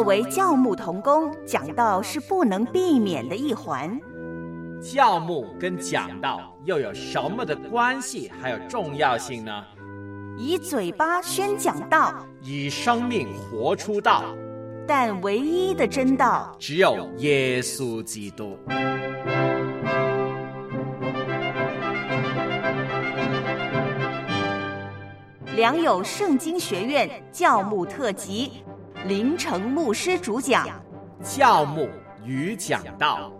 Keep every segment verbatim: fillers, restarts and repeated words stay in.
作为教牧同工，讲道是不能避免的一环。 教牧跟讲道又有什么的关系还有重要性呢？ 以嘴巴宣讲道， 以生命活出道， 但唯一的真道只有耶稣基督。 良友圣经学院教牧特辑，林成牧师主讲， 教牧与讲道。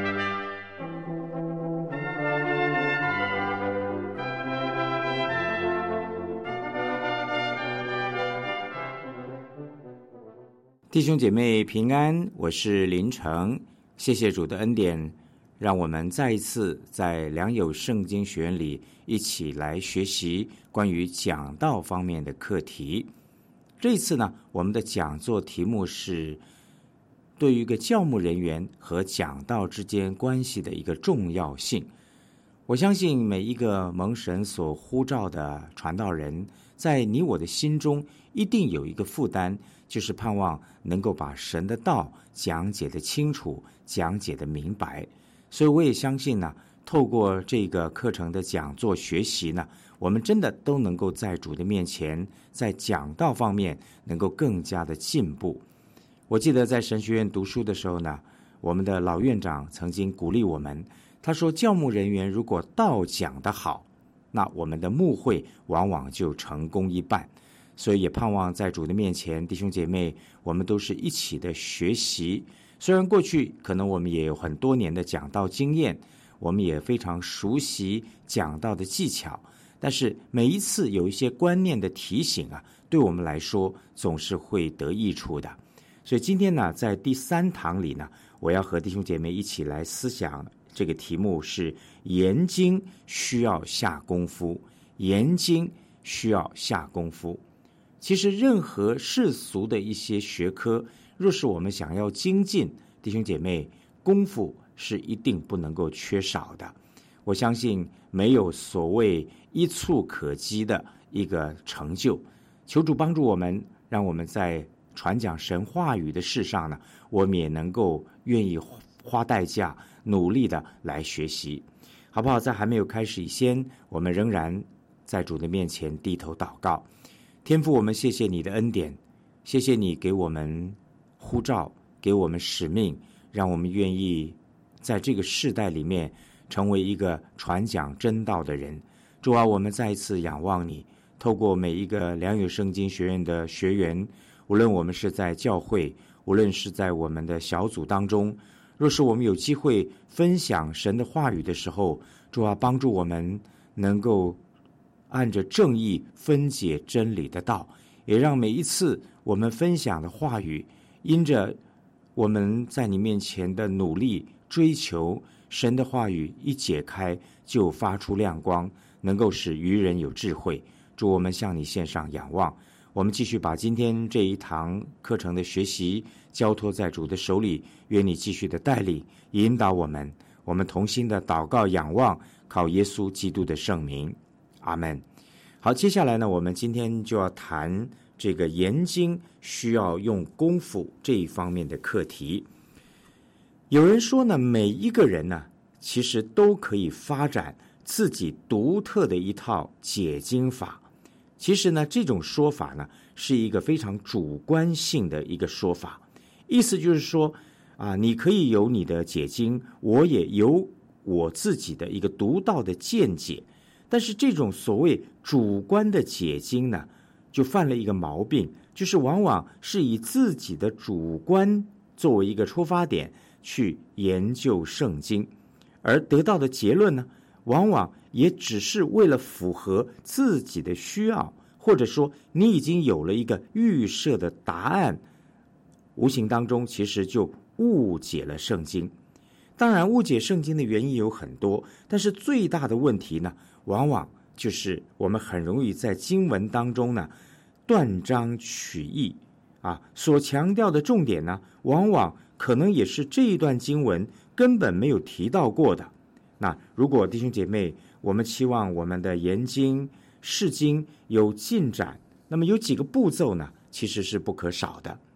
弟兄姐妹平安，我是林成，谢谢主的恩典，让我们再一次在良友圣经学院里一起来学习关于讲道方面的课题。这一次呢，我们的讲座题目是对于一个教牧人员和讲道之间关系的一个重要性。我相信每一个蒙神所呼召的传道人，在你我的心中一定有一个负担，就是盼望能够把神的道讲解的清楚，讲解的明白。所以我也相信呢，透过这个课程的讲座学习呢，我们真的都能够在主的面前，在讲道方面能够更加的进步。我记得在神学院读书的时候呢，我们的老院长曾经鼓励我们，他说教牧人员如果道讲得好，那我们的牧会往往就成功一半。所以也盼望在主的面前，弟兄姐妹，我们都是一起的学习。虽然过去可能我们也有很多年的讲道经验，我们也非常熟悉讲道的技巧，但是每一次有一些观念的提醒啊，对我们来说总是会得益处的。所以今天呢，在第三堂里呢，我要和弟兄姐妹一起来思想这个题目是研经需要下功夫，研经需要下功夫。其实任何世俗的一些学科，若是我们想要精进，弟兄姐妹，功夫是一定不能够缺少的。我相信没有所谓一触可及的一个成就。求主帮助我们，让我们在传讲神话语的事上呢，我们也能够愿意花代价努力的来学习，好不好？在还没有开始以前，我们仍然在主的面前低头祷告。天父，我们谢谢你的恩典，谢谢你给我们呼召，给我们使命，让我们愿意在这个世代里面成为一个传讲真道的人。主啊，我们再一次仰望你，透过每一个良友圣经学院的学员，无论我们是在教会，无论是在我们的小组当中，若是我们有机会分享神的话语的时候，主啊，帮助我们能够按着正义分解真理的道，也让每一次我们分享的话语，因着我们在你面前的努力追求，神的话语一解开就发出亮光，能够使愚人有智慧。主，我们向你献上仰望，我们继续把今天这一堂课程的学习交托在主的手里，愿你继续的带领引导我们，我们同心的祷告仰望，靠耶稣基督的圣名，阿们。好，接下来呢，我们今天就要谈这个研经需要用功夫这一方面的课题。有人说呢，每一个人呢，其实都可以发展自己独特的一套解经法。其实呢，这种说法呢，是一个非常主观性的一个说法，意思就是说啊，你可以有你的解经，我也有我自己的一个独到的见解。但是这种所谓主观的解经呢，就犯了一个毛病，就是往往是以自己的主观作为一个出发点去研究圣经，而得到的结论呢，往往也只是为了符合自己的需要，或者说你已经有了一个预设的答案，无形当中其实就误解了圣经。当然，误解圣经的原因有很多，但是最大的问题呢，往往就是我们很容易在经文当中呢断章取义啊，所强调的重点呢，往往可能也是这一段经文根本没有提到过的。那如果弟兄姐妹，我们期望我们的研经释经有进展，那么有几个步骤呢，其实是不可少的。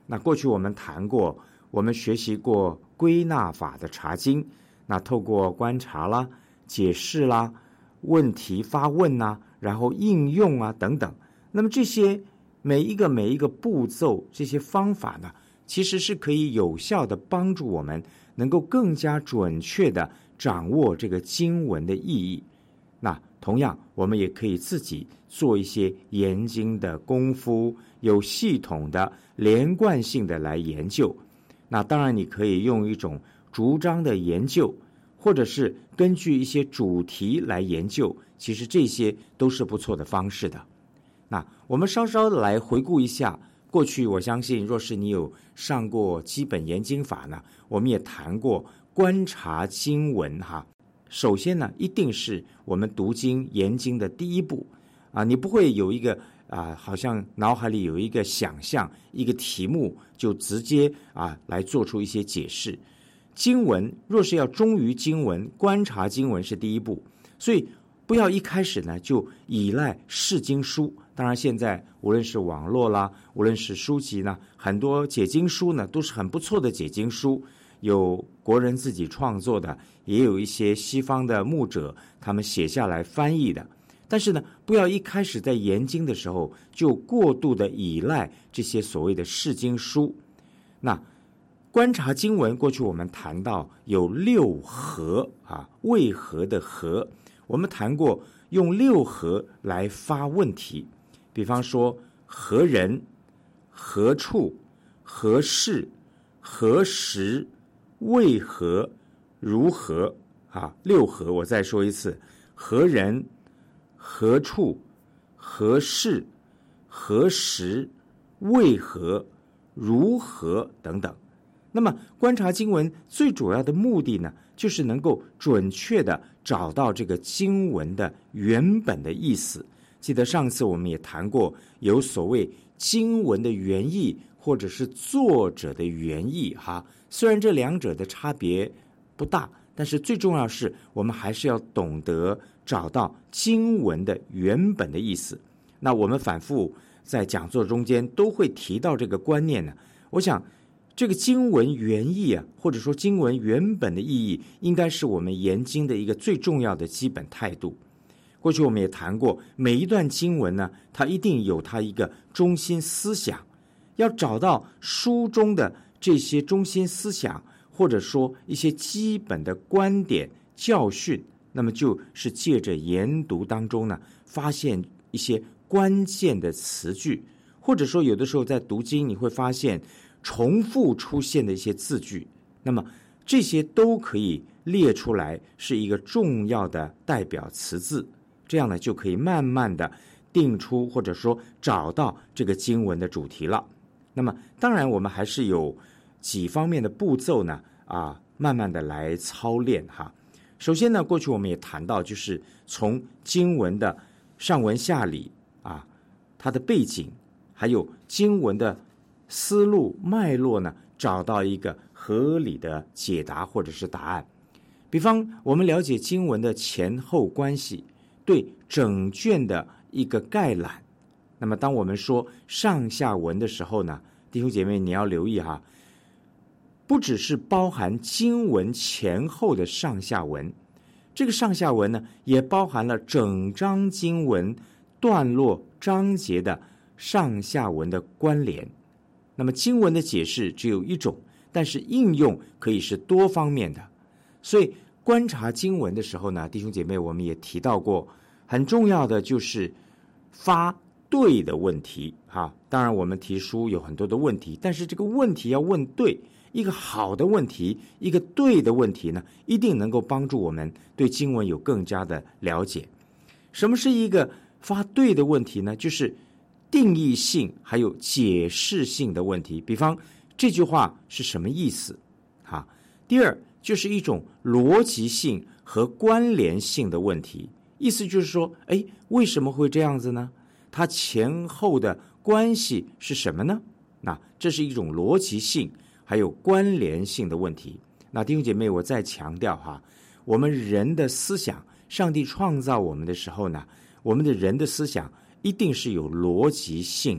那过去我们谈过，我们学习过归纳法的查经，那透过观察啦、解释啦、问题发问啊，然后应用啊等等，那么这些每一个每一个步骤，这些方法呢，其实是可以有效的帮助我们能够更加准确的掌握这个经文的意义。那同样，我们也可以自己做一些研经的功夫，有系统的、连贯性的来研究。那当然，你可以用一种逐章的研究，或者是根据一些主题来研究，其实这些都是不错的方式的。那我们稍稍的来回顾一下过去，我相信若是你有上过基本研经法呢，我们也谈过观察经文哈。首先呢，一定是我们读经研经的第一步啊，你不会有一个啊，好像脑海里有一个想象，一个题目就直接啊来做出一些解释。经文若是要忠于经文，观察经文是第一步，所以不要一开始呢就依赖释经书。当然，现在无论是网络啦，无论是书籍呢，很多解经书呢都是很不错的解经书。有国人自己创作的，也有一些西方的牧者他们写下来翻译的。但是呢，不要一开始在研经的时候就过度的依赖这些所谓的释经书。那观察经文，过去我们谈到有六合啊，为何的何，我们谈过用六合来发问题，比方说何人、何处、何事、何时、为何、如何啊，六合我再说一次：何人、何处、何事、何时、为何、如何等等。那么观察经文最主要的目的呢，就是能够准确的找到这个经文的原本的意思。记得上次我们也谈过，有所谓经文的原意或者是作者的原意哈。虽然这两者的差别不大，但是最重要是我们还是要懂得找到经文的原本的意思。那我们反复在讲座中间都会提到这个观念呢。我想这个经文原意啊，或者说经文原本的意义，应该是我们研经的一个最重要的基本态度。过去我们也谈过，每一段经文呢，它一定有它一个中心思想，要找到书中的这些中心思想，或者说一些基本的观点教训，那么就是借着研读当中呢，发现一些关键的词句，或者说有的时候在读经你会发现重复出现的一些字句，那么这些都可以列出来，是一个重要的代表词字，这样呢就可以慢慢的定出或者说找到这个经文的主题了。那么当然我们还是有几方面的步骤呢啊，慢慢的来操练哈。首先呢，过去我们也谈到，就是从经文的上文下理啊，它的背景，还有经文的思路脉络呢，找到一个合理的解答或者是答案。比方我们了解经文的前后关系，对整卷的一个概览。那么当我们说上下文的时候呢，弟兄姐妹你要留意哈，不只是包含经文前后的上下文，这个上下文呢，也包含了整章经文段落章节的上下文的关联。那么经文的解释只有一种，但是应用可以是多方面的。所以观察经文的时候呢，弟兄姐妹我们也提到过，很重要的就是发对的问题哈。当然我们提书有很多的问题，但是这个问题要问对，一个好的问题，一个对的问题呢，一定能够帮助我们对经文有更加的了解。什么是一个发对的问题呢？就是定义性还有解释性的问题。比方这句话是什么意思哈？第二就是一种逻辑性和关联性的问题，意思就是说，哎，为什么会这样子呢？它前后的关系是什么呢？那这是一种逻辑性还有关联性的问题。那弟兄姐妹，我再强调哈，我们人的思想，上帝创造我们的时候呢，我们的人的思想一定是有逻辑性的，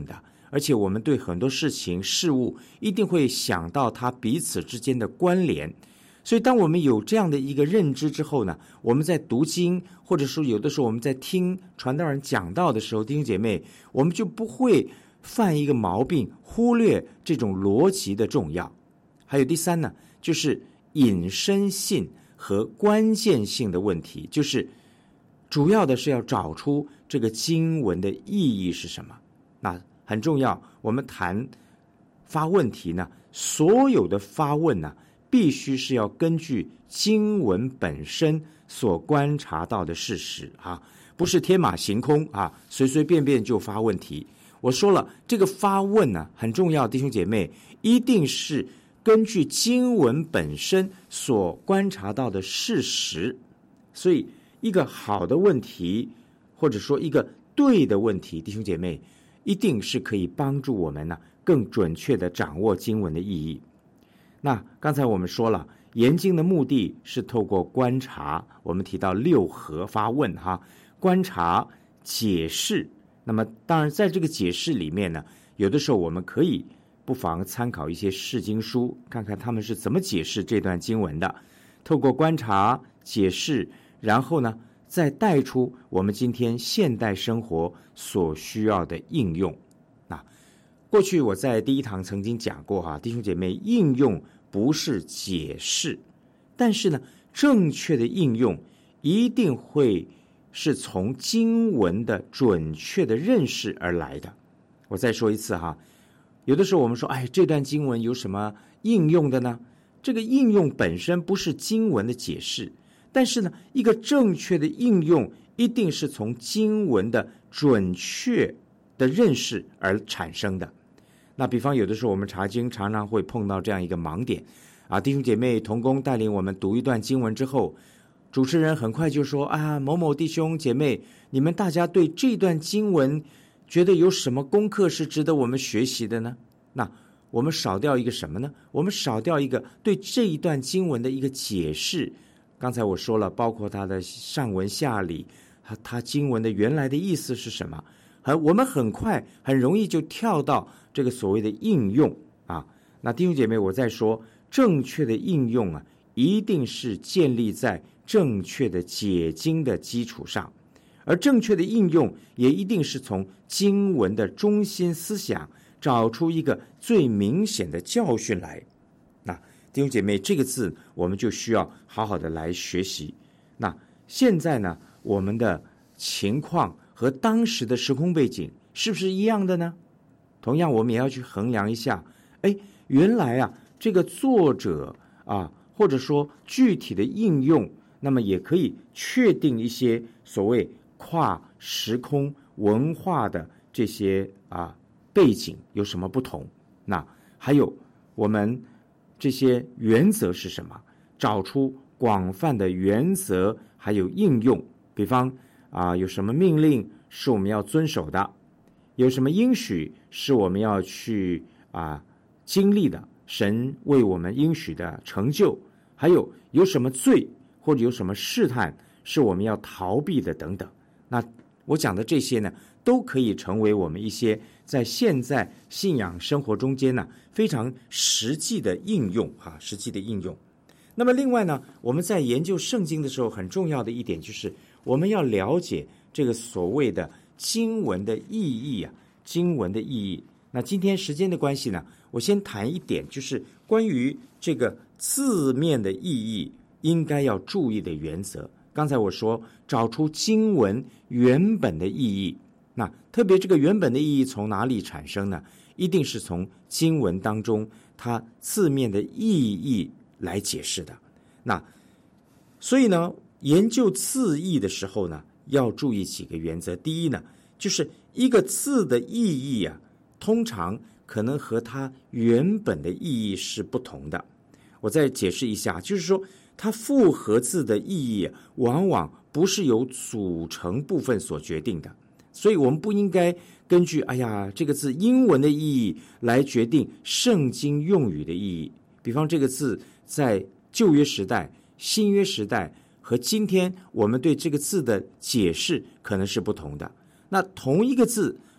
而且我们对很多事情事物一定会想到它彼此之间的关联。所以当我们有这样的一个认知之后呢，我们在读经，或者说有的时候我们在听传道人讲道的时候，弟兄姐妹，我们就不会犯一个毛病，忽略这种逻辑的重要。还有第三呢，就是引申性和关键性的问题，就是主要的是要找出这个经文的意义是什么。那很重要，我们谈发问题呢，所有的发问呢，必须是要根据经文本身所观察到的事实啊，不是天马行空啊，随随便便就发问题。我说了，这个发问呢很重要，弟兄姐妹，一定是根据经文本身所观察到的事实。所以一个好的问题，或者说一个对的问题，弟兄姐妹，一定是可以帮助我们呢更准确地掌握经文的意义。那刚才我们说了，研经的目的是透过观察，我们提到六合发问哈，观察、解释。那么当然在这个解释里面呢，有的时候我们可以不妨参考一些释经书，看看他们是怎么解释这段经文的。透过观察、解释，然后呢再带出我们今天现代生活所需要的应用。那过去我在第一堂曾经讲过哈，弟兄姐妹，应用不是解释，但是呢，正确的应用一定会是从经文的准确的认识而来的。我再说一次哈，有的时候我们说，哎，这段经文有什么应用的呢？这个应用本身不是经文的解释，但是呢，一个正确的应用一定是从经文的准确的认识而产生的。那比方有的时候我们查经常常会碰到这样一个盲点啊，弟兄姐妹同工带领我们读一段经文之后，主持人很快就说啊，某某弟兄姐妹，你们大家对这段经文觉得有什么功课是值得我们学习的呢？那我们少掉一个什么呢？我们少掉一个对这一段经文的一个解释。刚才我说了，包括它的上文下理，它它经文的原来的意思是什么？而我们很快很容易就跳到这个所谓的应用啊。那弟兄姐妹，我再说，正确的应用啊，一定是建立在正确的解经的基础上，而正确的应用也一定是从经文的中心思想找出一个最明显的教训来。那弟兄姐妹，这个字我们就需要好好的来学习。那现在呢，我们的情况和当时的时空背景是不是一样的呢？同样我们也要去衡量一下，哎，原来啊这个作者啊，或者说具体的应用，那么也可以确定一些所谓跨时空文化的这些啊背景有什么不同。那还有我们这些原则是什么，找出广泛的原则还有应用。比方啊，有什么命令是我们要遵守的，有什么应许是我们要去啊经历的，神为我们应许的成就，还有有什么罪或者有什么试探是我们要逃避的等等。那我讲的这些呢，都可以成为我们一些在现在信仰生活中间呢非常实际的应用啊，实际的应用。那么另外呢，我们在研究圣经的时候，很重要的一点就是我们要了解这个所谓的经文的意义啊，经文的意义。那今天时间的关系呢，我先谈一点，就是关于这个字面的意义应该要注意的原则。刚才我说找出经文原本的意义，那特别这个原本的意义从哪里产生呢？一定是从经文当中它字面的意义来解释的。那所以呢，研究字义的时候呢，要注意几个原则。第一呢，就是一个字的意义啊，通常可能和它原本的意义是不同的。我再解释一下，就是说它复合字的意义往往不是由组成部分所决定的，所以我们不应该根据哎呀这个字英文的意义来决定圣经用语的意义。比方这个字在旧约时代、新约时代和今天我们对这个字的解释可能是不同的。那同一个字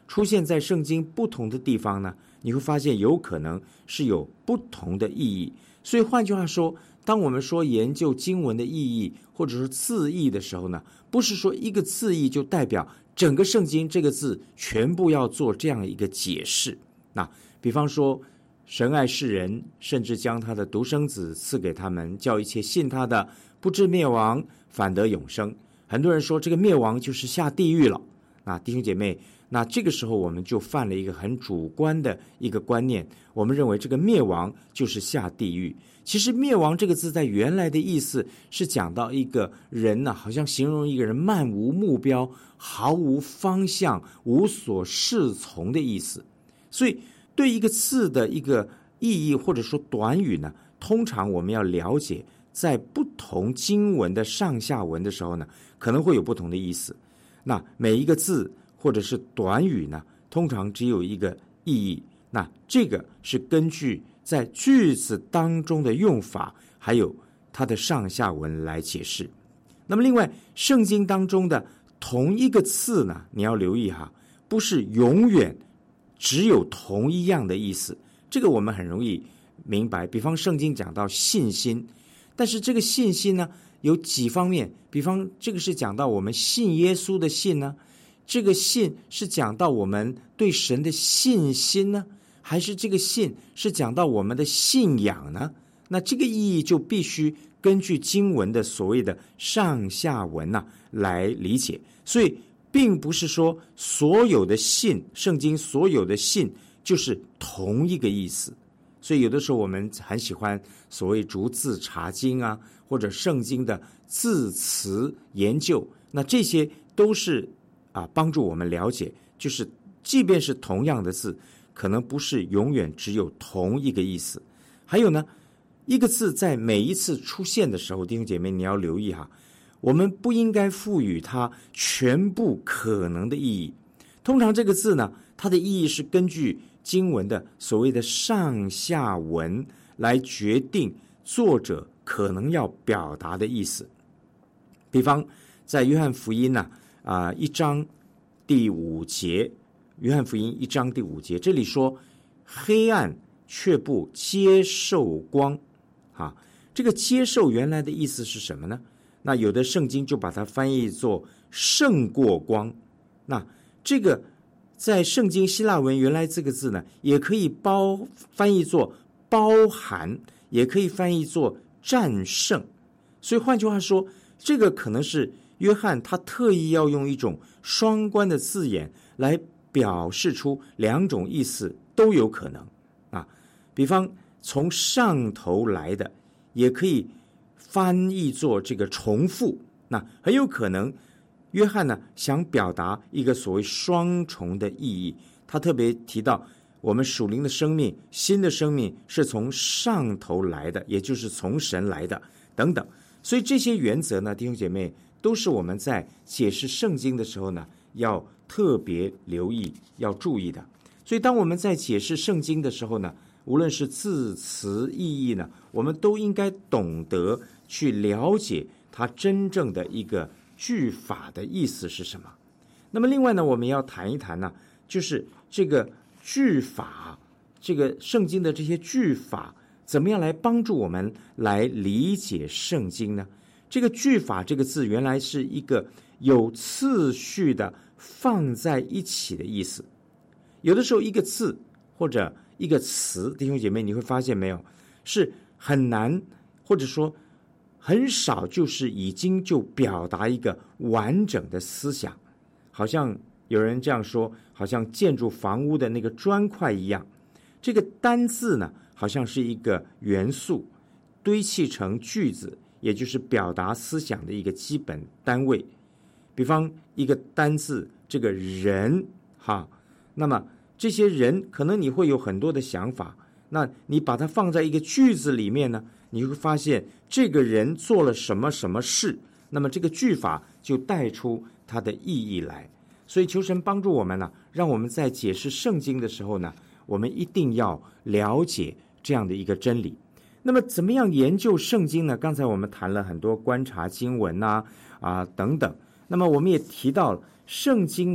出现在圣经不同的地方呢，你会发现有可能是有不同的意义。所以换句话说，当我们说研究经文的意义或者是字义的时候呢，不是说一个字义就代表整个圣经这个字全部要做这样一个解释。那比方说神爱世人，甚至将他的独生子赐给他们，叫一切信他的不至灭亡，反得永生。很多人说这个灭亡就是下地狱了。那弟兄姐妹，那这个时候我们就犯了一个很主观的一个观念，我们认为这个灭亡就是下地狱。其实灭亡这个字在原来的意思是讲到一个人呢、啊，好像形容一个人漫无目标，毫无方向，无所适从的意思。所以对一个字的一个意义或者说短语呢，通常我们要了解在不同经文的上下文的时候呢，可能会有不同的意思。那每一个字或者是短语呢，通常只有一个意义，那这个是根据在句子当中的用法还有它的上下文来解释。那么另外圣经当中的同一个字呢，你要留意哈，不是永远只有同一样的意思，这个我们很容易明白。比方圣经讲到信心，但是这个信心呢有几方面，比方这个是讲到我们信耶稣的信呢，这个信是讲到我们对神的信心呢，还是这个信是讲到我们的信仰呢？那这个意义就必须根据经文的所谓的上下文啊来理解。所以并不是说所有的信，圣经所有的信就是同一个意思。所以有的时候我们很喜欢所谓逐字查经啊，或者圣经的字词研究，那这些都是啊帮助我们了解，就是即便是同样的字，可能不是永远只有同一个意思。还有呢，一个字在每一次出现的时候，弟兄姐妹你要留意哈，我们不应该赋予它全部可能的意义。通常这个字呢，它的意义是根据经文的所谓的上下文来决定作者可能要表达的意思。比方在约翰福音呢、啊、一章第五节，约翰福音一章第五节，这里说黑暗却不接受光啊，这个接受原来的意思是什么呢？那有的圣经就把它翻译作胜过光。那这个在圣经希腊文原来这个字呢，也可以包翻译作包含，也可以翻译作战胜。所以换句话说，这个可能是约翰他特意要用一种双关的字眼来表示出两种意思都有可能啊。比方从上头来的也可以翻译作这个重复，那很有可能约翰呢想表达一个所谓双重的意义。他特别提到我们属灵的生命，新的生命是从上头来的，也就是从神来的等等。所以这些原则呢，弟兄姐妹，都是我们在解释圣经的时候呢要特别留意要注意的。所以当我们在解释圣经的时候呢，无论是字词意义呢，我们都应该懂得去了解它真正的一个句法的意思是什么。那么另外呢，我们要谈一谈呢，就是这个句法，这个圣经的这些句法怎么样来帮助我们来理解圣经呢？这个句法这个字原来是一个有次序的放在一起的意思。有的时候一个字或者一个词，弟兄姐妹你会发现没有，是很难，或者说很少就是已经就表达一个完整的思想。好像有人这样说，好像建筑房屋的那个砖块一样，这个单字呢好像是一个元素堆砌成句子，也就是表达思想的一个基本单位。比方一个单字这个人哈，那么这些人可能你会有很多的想法，那你把它放在一个句子里面呢，你会发现这个人做了什么什么事，那么这个句法就带出它的意义来。所以求神帮助我们呢，让我们在解释圣经的时候呢，我们一定要了解这样的一个真理。那么怎么样研究圣经呢？刚才我们谈了很多观察经文啊啊等等。那么我们也提到了圣经呢，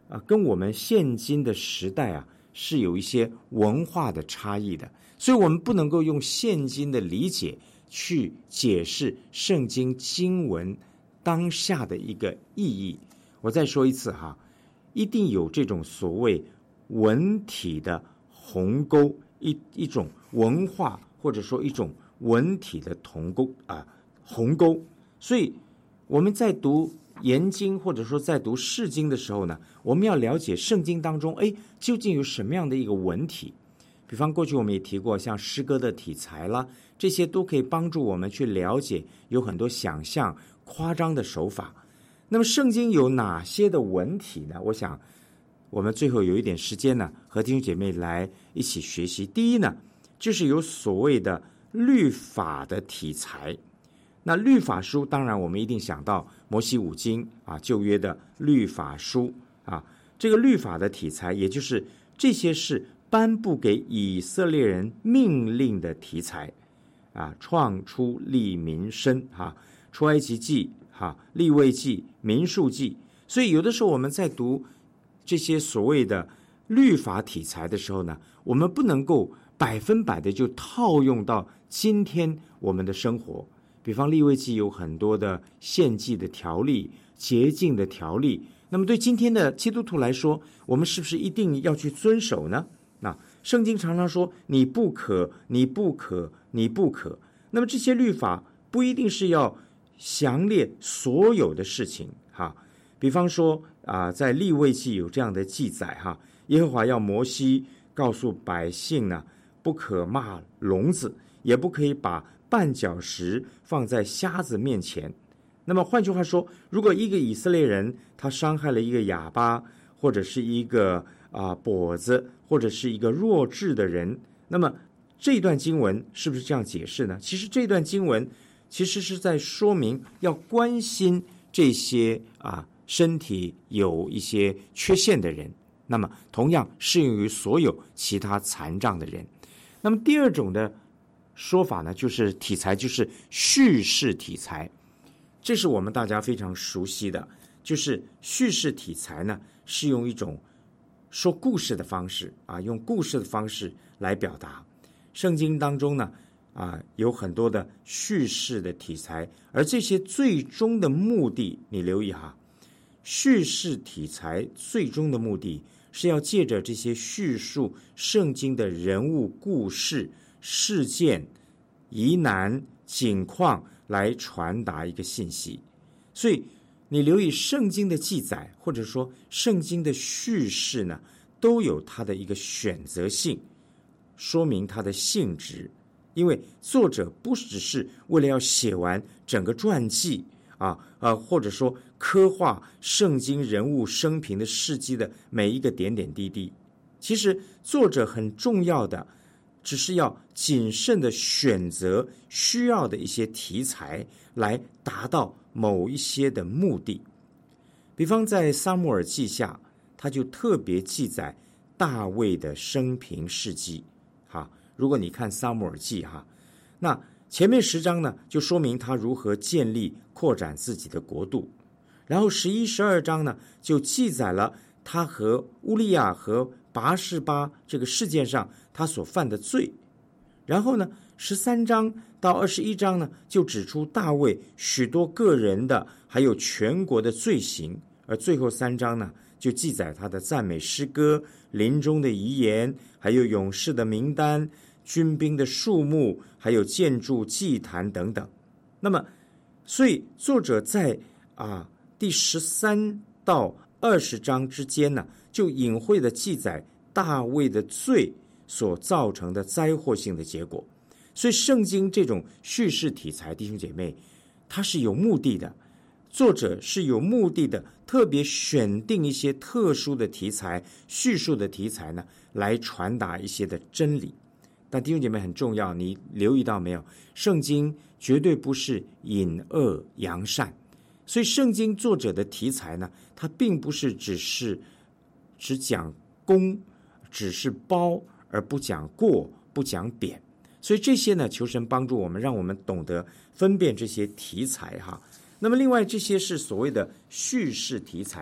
啊，跟我们现今的时代啊是有一些文化的差异的，所以我们不能够用现今的理解去解释圣经经文当下的一个意义。我再说一次哈，一定有这种所谓文体的鸿沟，一一种文化或者说一种文体的鸿沟啊鸿沟。所以我们在读研经或者说在读释经的时候呢，我们要了解圣经当中，哎，究竟有什么样的一个文体？比方过去我们也提过，像诗歌的题材啦，这些都可以帮助我们去了解有很多想象、夸张的手法。那么圣经有哪些的文体呢？我想我们最后有一点时间呢，和弟兄姐妹来一起学习。第一呢，就是有所谓的律法的题材。那律法书当然我们一定想到摩西五经啊，旧约的律法书啊，这个律法的题材，也就是这些是颁布给以色列人命令的题材啊，创出利民申哈，出埃及记哈，利未记、民数记。所以有的时候我们在读这些所谓的律法题材的时候呢，我们不能够百分百的就套用到今天我们的生活。比方利未记有很多的献祭的条例、洁净的条例，那么对今天的基督徒来说，我们是不是一定要去遵守呢？那圣经常常说你不可，你不可，你不可。那么这些律法不一定是要详列所有的事情哈。比方说啊、呃，在利未记有这样的记载哈，耶和华要摩西告诉百姓呢，不可骂聋子，也不可以把绊脚石放在瞎子面前。那么换句话说，如果一个以色列人他伤害了一个哑巴，或者是一个啊跛子，或者是一个弱智的人，那么这段经文是不是这样解释呢？其实这段经文其实是在说明要关心这些啊身体有一些缺陷的人，那么同样适用于所有其他残障的人。那么第二种的说法呢，就是题材，就是叙事题材，这是我们大家非常熟悉的，就是叙事题材呢，是用一种说故事的方式啊，用故事的方式来表达。圣经当中呢，啊，有很多的叙事的题材，而这些最终的目的，你留意哈，叙事题材最终的目的是要借着这些叙述圣经的人物、故事、事件、疑难、景况来传达一个信息。所以你留意圣经的记载，或者说圣经的叙事呢，都有它的一个选择性，说明它的性质。因为作者不只是为了要写完整个传记啊，呃，或者说刻画圣经人物生平的事迹的每一个点点滴滴，其实作者很重要的只是要谨慎的选择需要的一些题材来达到某一些的目的。比方在撒母耳记下，他就特别记载大卫的生平事迹哈。如果你看撒母耳记哈，那前面十章呢就说明他如何建立扩展自己的国度，然后十一十二章呢就记载了他和乌利亚和拔示巴这个事件上他所犯的罪，然后呢十三章到二十一章呢就指出大卫许多个人的还有全国的罪行，而最后三章呢就记载他的赞美诗歌、临终的遗言，还有勇士的名单、军兵的数目，还有建筑祭坛等等。那么所以作者在啊第十三到二十章之间呢，就隐晦的记载大卫的罪所造成的灾祸性的结果。所以圣经这种叙事题材，弟兄姐妹，它是有目的的，作者是有目的的，特别选定一些特殊的题材、叙述的题材呢，来传达一些的真理。但弟兄姐妹很重要，你留意到没有？圣经绝对不是隐恶扬善，所以圣经作者的题材呢，它并不是只是只讲功，只是褒而不讲过，不讲贬。所以这些呢，求神帮助我们，让我们懂得分辨这些题材哈。那么另外这些是所谓的叙事题材，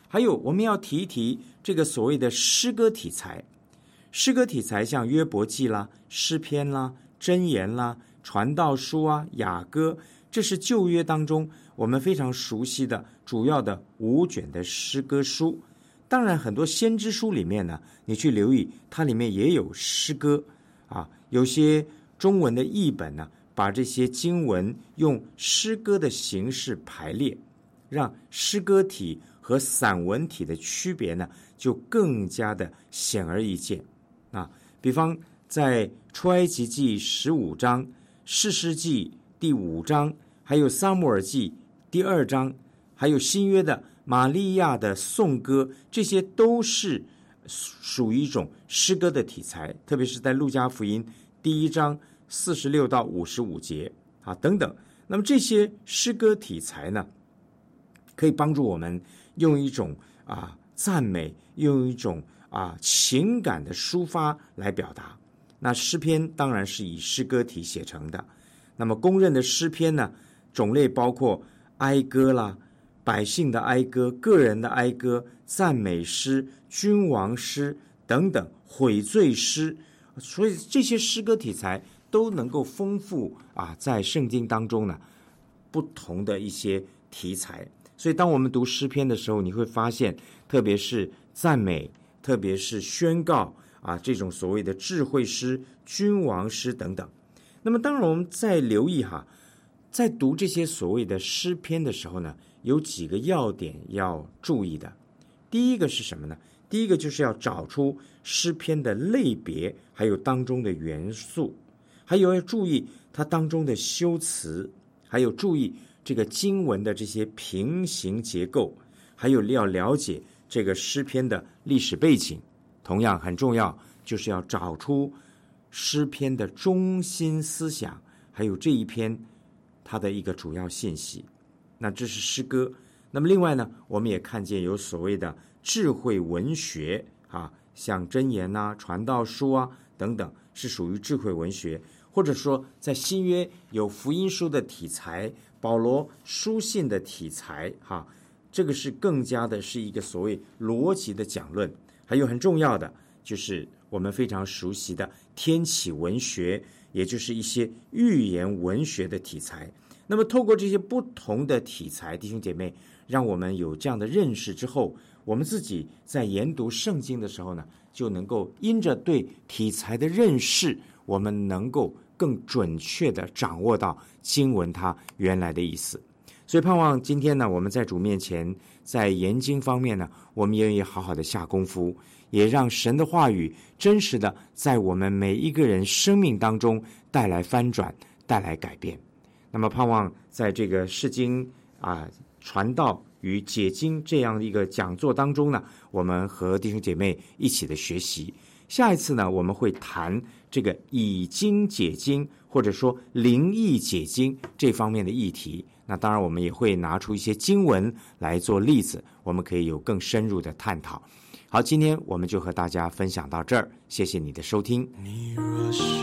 还有我们要提一提这个所谓的诗歌题材。诗歌题材像约伯记啦、诗篇啦、箴言啦、传道书啊、雅歌，这是旧约当中我们非常熟悉的主要的五卷的诗歌书。当然很多先知书里面呢，你去留意它里面也有诗歌啊，有些中文的译本呢，把这些经文用诗歌的形式排列，让诗歌体和散文体的区别呢就更加的显而易见啊。比方在出埃及记十五章、士师记第五章，还有撒母耳记第二章，还有新约的玛利亚的颂歌，这些都是属于一种诗歌的题材，特别是在路加福音第一章四十六到五十五节啊等等。那么这些诗歌题材呢，可以帮助我们用一种啊赞美，用一种啊情感的抒发来表达。那诗篇当然是以诗歌体写成的。那么公认的诗篇呢，种类包括哀歌啦、百姓的哀歌、个人的哀歌、赞美诗、君王诗等等，悔罪诗。所以这些诗歌题材都能够丰富啊，在圣经当中呢不同的一些题材。所以当我们读诗篇的时候，你会发现，特别是赞美，特别是宣告啊，这种所谓的智慧诗、君王诗等等。那么当然我们再留意哈，在读这些所谓的诗篇的时候呢，有几个要点要注意的。第一个是什么呢？第一个就是要找出诗篇的类别，还有当中的元素，还有要注意它当中的修辞，还有注意这个经文的这些平行结构，还有要了解这个诗篇的历史背景。同样很重要，就是要找出诗篇的中心思想，还有这一篇它的一个主要信息。那这是诗歌。那么另外呢，我们也看见有所谓的智慧文学啊，像箴言啊、传道书啊等等，是属于智慧文学。或者说在新约有福音书的题材，保罗书信的题材哈，这个是更加的是一个所谓逻辑的讲论。还有很重要的就是我们非常熟悉的天启文学，也就是一些寓言文学的题材。那么透过这些不同的题材，弟兄姐妹，让我们有这样的认识之后，我们自己在研读圣经的时候呢，就能够因着对题材的认识，我们能够更准确地掌握到经文它原来的意思。所以盼望今天呢，我们在主面前，在研经方面呢，我们也愿意好好的下功夫，也让神的话语真实的在我们每一个人生命当中带来翻转，带来改变。那么盼望在这个释经啊传道与解经这样一个讲座当中呢，我们和弟兄姐妹一起的学习。下一次呢，我们会谈这个以经解经，或者说灵意解经这方面的议题。那当然我们也会拿出一些经文来做例子，我们可以有更深入的探讨。好，今天我们就和大家分享到这儿，谢谢你的收听。 你若是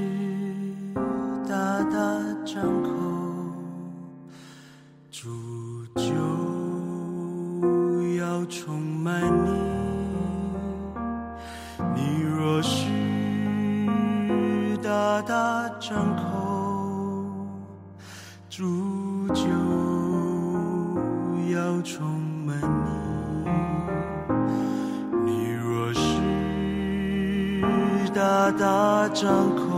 大大张口，主就要充满你；你若是大大张口，主就要充满你；你若是大大张口，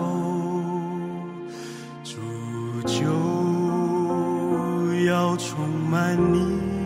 主就要充满你。